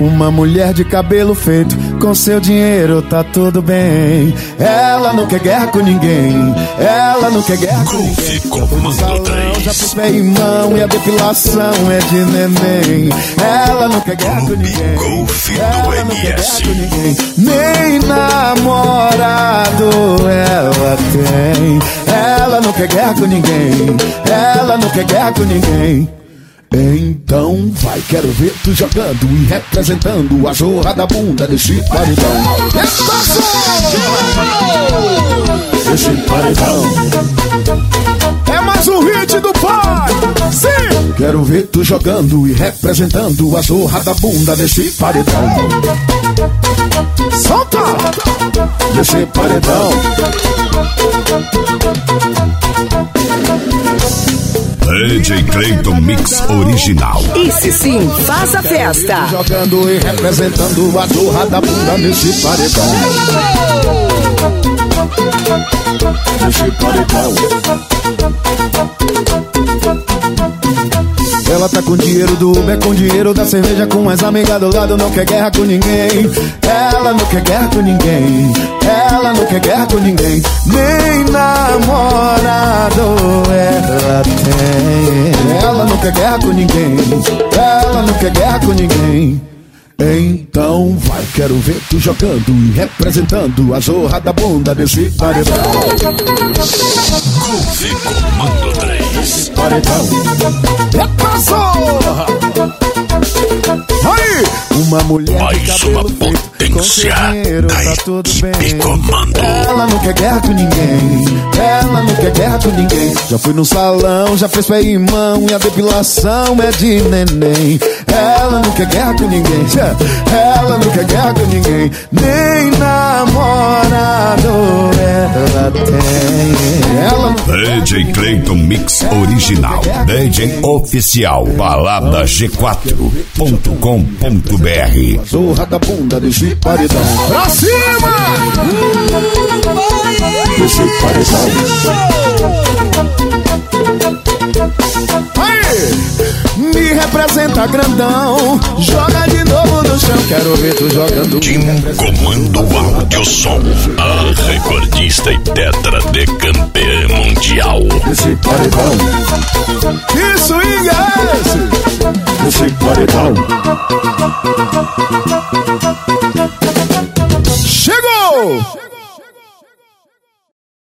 Uma mulher de cabelo feito, com seu dinheiro tá tudo bem. Ela não quer guerra com ninguém, ela não quer guerra com ninguém. Comando 3. Já fiz pé em mão e a depilação é de neném. Ela não quer guerra com ninguém, ela não quer guerra com ninguém. Nem namorado ela tem. Ela não quer guerra com ninguém, ela não quer guerra com ninguém. Então vai, quero ver tu jogando e representando a zorra da bunda desse paredão. Esse paredão é mais um hit do pai. Sim! Quero ver tu jogando e representando a zorra da bunda desse paredão. Solta! Desse paredão. DJ Cleiton Mix Original. Esse sim, faz a festa. Jogando e representando a zorra da bunda nesse paredão. Nesse paredão. Ela tá com dinheiro do Uber, com dinheiro da cerveja, com as amigas do lado, não quer guerra com ninguém. Ela não quer guerra com ninguém, ela não quer guerra com ninguém. Nem namorado ela tem. Ela não quer guerra com ninguém, ela não quer guerra com ninguém. Então vai, quero ver tu jogando e representando a zorra da bunda desse paredão. Comando 3. Paredão. Passou! Aí! Uma mulher mais de cabelo feito, com seu dinheiro tá tudo bem. Comando. Ela não quer guerra com ninguém, ela não quer guerra com ninguém. Já foi no salão, já fez pé em mão e a depilação é de neném. Ela não quer guerra com ninguém, ela não quer guerra com ninguém. Nem namorado ela tem. Ela DJ Cleiton Mix Original. DJ Oficial. Balada G4.com.br. Zorra da bunda desse paredão. Pra cima! Desse paredão. Aí! Me representa grandão. Joga de novo no chão. Quero ver tu jogando. Comando Áudio Som. A recordista e tetra de campeã mundial. Desse paredão. Que swing é esse? Desse paredão.